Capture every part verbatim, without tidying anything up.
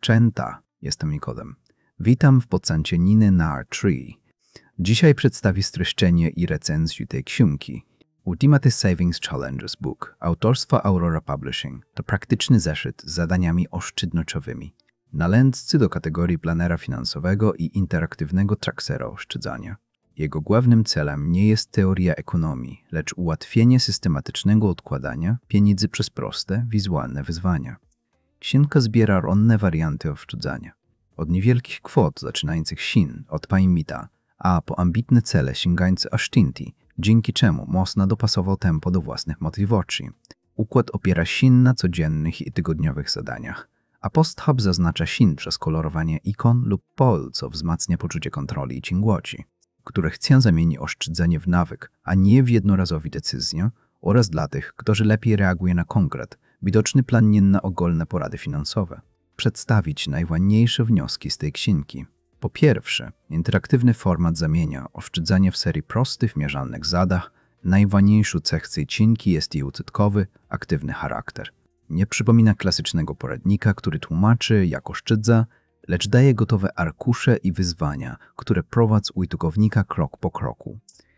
Częta, jestem Nikodem. Witam w podcaście Niny Nar trzy. Dzisiaj przedstawię streszczenie i recenzję tej książki. Ultimate Savings Challenges Book autorstwa Aurora Publishing to praktyczny zeszyt z zadaniami oszczędnościowymi, należący do kategorii planera finansowego i interaktywnego traksera oszczędzania. Jego głównym celem nie jest teoria ekonomii, lecz ułatwienie systematycznego odkładania pieniędzy przez proste, wizualne wyzwania. Książka zbiera różne warianty oszczędzania. Od niewielkich kwot zaczynających sin od pajmita, a po ambitne cele sięgające aż tinty, dzięki czemu można dopasował tempo do własnych motywacji. Układ opiera się na codziennych i tygodniowych zadaniach, a PostHub zaznacza sin przez kolorowanie ikon lub pol, co wzmacnia poczucie kontroli i ciągłości, które chcą zamienić oszczędzanie w nawyk, a nie w jednorazową decyzję, oraz dla tych, którzy lepiej reagują na konkret, widoczny plan nie na ogólne porady finansowe. Przedstawić najważniejsze wnioski z tej książki. Po pierwsze, interaktywny format zamienia oszczędzanie w serii prostych, mierzalnych zadań. Najważniejszą cechą tej książki jest jej użytkowy, aktywny charakter. Nie przypomina klasycznego poradnika, który tłumaczy, jak oszczędza, lecz daje gotowe arkusze i wyzwania, które prowadzą użytkownika krok po kroku.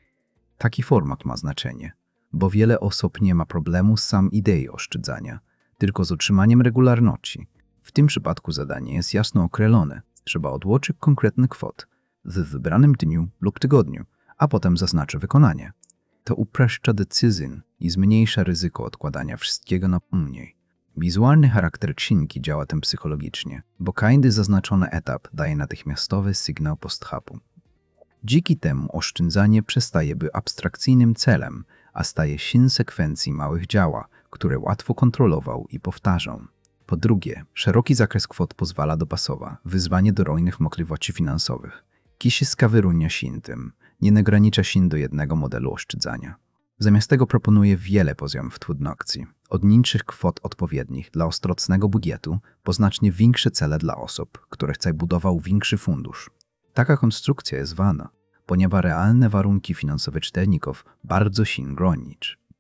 Taki format ma znaczenie, bo wiele osób nie ma problemu z sam idei oszczędzania, tylko z utrzymaniem regularności. W tym przypadku zadanie jest jasno określone. Trzeba odłożyć konkretny kwot w wybranym dniu lub tygodniu, a potem zaznaczy wykonanie. To upraszcza decyzję i zmniejsza ryzyko odkładania wszystkiego na później. Wizualny charakter książki działa tym psychologicznie, bo każdy zaznaczony etap daje natychmiastowy sygnał posthubu. Dzięki temu oszczędzanie przestaje być abstrakcyjnym celem, a staje się sekwencji małych działań, które łatwo kontrolował i powtarzał. Po drugie, szeroki zakres kwot pozwala dopasować wyzwanie do różnych możliwości finansowych. Książka wyróżnia się tym, nie ogranicza się do jednego modelu oszczędzania. Zamiast tego proponuje wiele poziomów trudności, od niższych kwot odpowiednich dla ostrocnego budżetu po znacznie większe cele dla osób, które chcą budować większy fundusz. Taka konstrukcja jest ważna, ponieważ realne warunki finansowe czytelników bardzo się różnią.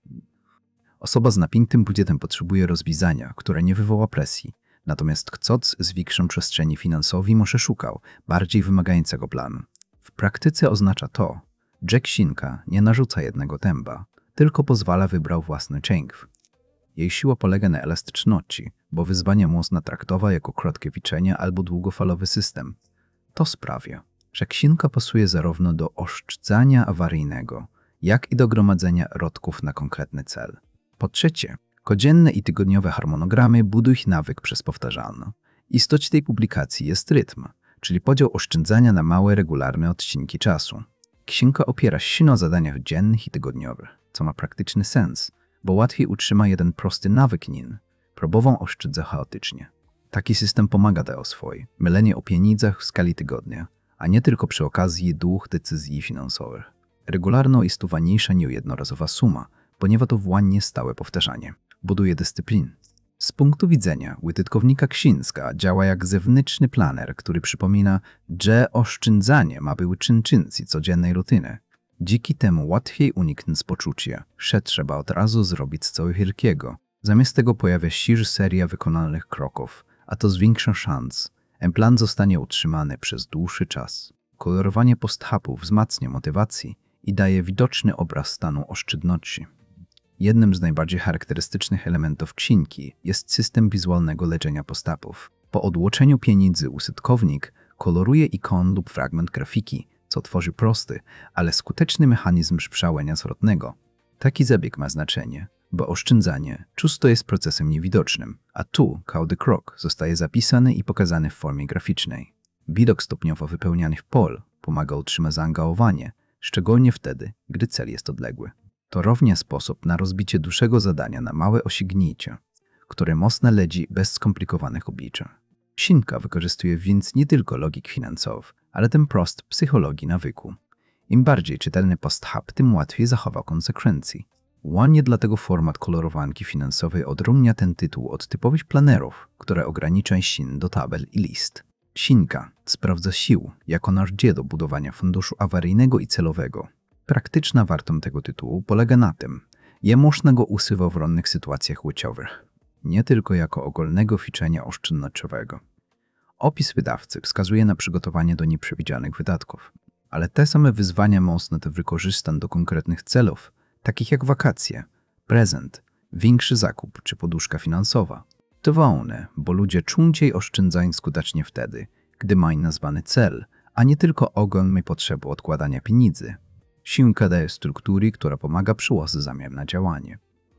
Osoba z napiętym budżetem potrzebuje rozwiązania, które nie wywoła presji, natomiast chcąc z większą przestrzeni finansowej może szukał bardziej wymagającego planu. W praktyce oznacza to, że książka nie narzuca jednego tempa, tylko pozwala wybrać własny ciąg. Jej siła polega na elastyczności, bo wyzwania można traktować jako krótkie ćwiczenia albo długofalowy system. To sprawia, że książka pasuje zarówno do oszczędzania awaryjnego, jak i do gromadzenia środków na konkretny cel. Po trzecie, codzienne i tygodniowe harmonogramy budują nawyk przez powtarzalno. Istotą tej publikacji jest rytm, czyli podział oszczędzania na małe, regularne odcinki czasu. Książka opiera się na zadaniach dziennych i tygodniowych, co ma praktyczny sens, bo łatwiej utrzyma jeden prosty nawyk nin, próbował oszczędzać chaotycznie. Taki system pomaga do oswoi, mylenie o pieniądzach w skali tygodnia, a nie tylko przy okazji długich decyzji finansowych. Regularno jest tu ważniejsza niż jednorazowa suma, ponieważ to właśnie stałe powtarzanie buduje dyscyplinę. Z punktu widzenia użytkownika książka działa jak zewnętrzny planer, który przypomina, że oszczędzanie ma być czynnym codziennej rutyny. Dzięki temu łatwiej uniknąć poczucia, że trzeba od razu zrobić coś wielkiego. Zamiast tego pojawia się seria wykonanych kroków, a to zwiększa szans, że plan zostanie utrzymany przez dłuższy czas. Kolorowanie posthubów wzmacnia motywacji i daje widoczny obraz stanu oszczędności. Jednym z najbardziej charakterystycznych elementów książki jest system wizualnego leczenia postępów. Po odłączeniu pieniędzy użytkownik koloruje ikon lub fragment grafiki, co tworzy prosty, ale skuteczny mechanizm sprzałania zwrotnego. Taki zabieg ma znaczenie, bo oszczędzanie często jest procesem niewidocznym, a tu każdy krok zostaje zapisany i pokazany w formie graficznej. Widok stopniowo wypełnianych pol pomaga utrzymać zaangażowanie, szczególnie wtedy, gdy cel jest odległy. To równie sposób na rozbicie dłuższego zadania na małe osiągnięcia, które można leci bez skomplikowanych obliczeń. Książka wykorzystuje więc nie tylko logik finansowy, ale ten prost psychologii nawyku. Im bardziej czytelny posthub, tym łatwiej zachowa konsekwencji. Właśnie dlatego format kolorowanki finansowej odróżnia ten tytuł od typowych planerów, które ograniczają się do tabel i list. Książka sprawdza sił jako narzędzie do budowania funduszu awaryjnego i celowego. Praktyczna wartość tego tytułu polega na tym, że można go używać w różnych sytuacjach życiowych, nie tylko jako ogólnego ćwiczenia oszczędnościowego. Opis wydawcy wskazuje na przygotowanie do nieprzewidzianych wydatków. Ale te same wyzwania można też wykorzystać do konkretnych celów, takich jak wakacje, prezent, większy zakup czy poduszka finansowa. To ważne, bo ludzie częściej oszczędzają skutecznie wtedy, gdy mają nazwany cel, a nie tylko ogromnej potrzeby odkładania pieniędzy. Księga daje struktury, która pomaga przyłożyć zamiar na działanie.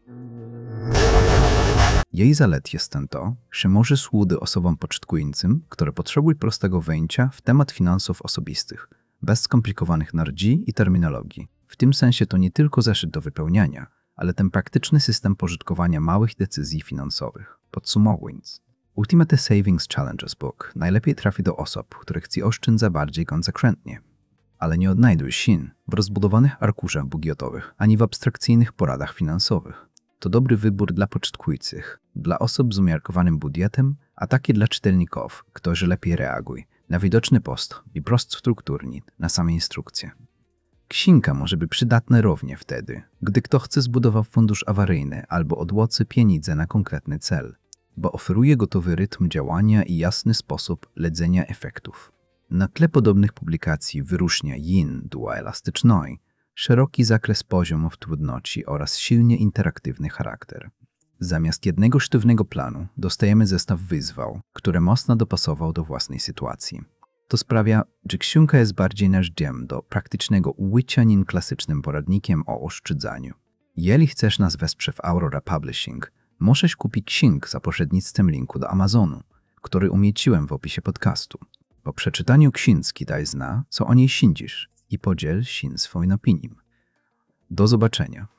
Jej zalet jest ten to, że może służyć osobom początkującym, które potrzebują prostego wejścia w temat finansów osobistych, bez skomplikowanych narzędzi i terminologii. W tym sensie to nie tylko zeszyt do wypełniania, ale ten praktyczny system pożytkowania małych decyzji finansowych. Podsumowując, Ultimate Savings Challenges Book najlepiej trafi do osób, które chcą oszczędzać bardziej konsekwentnie, ale nie odnajdują się w rozbudowanych arkuszach budżetowych ani w abstrakcyjnych poradach finansowych. To dobry wybór dla początkujących, dla osób z umiarkowanym budżetem, a takie dla czytelników, którzy lepiej reagują na widoczny post i prost strukturni na same instrukcje. Księga może być przydatna równie wtedy, gdy kto chce zbudować fundusz awaryjny albo odłoży pieniądze na konkretny cel, bo oferuje gotowy rytm działania i jasny sposób ledzenia efektów. Na tle podobnych publikacji wyróżnia yin duła elastycznej, szeroki zakres poziomów trudności oraz silnie interaktywny charakter. Zamiast jednego sztywnego planu dostajemy zestaw wyzwań, które można dopasować do własnej sytuacji. To sprawia, że książka jest bardziej narzędziem do praktycznego użycia niż klasycznym poradnikiem o oszczędzaniu. Jeżeli chcesz nas wesprzeć w Aurora Publishing, możesz kupić księgę za pośrednictwem linku do Amazonu, który umieściłem w opisie podcastu. Po przeczytaniu książki daj zna, co o niej sądzisz i podziel się swoją opinią. Do zobaczenia.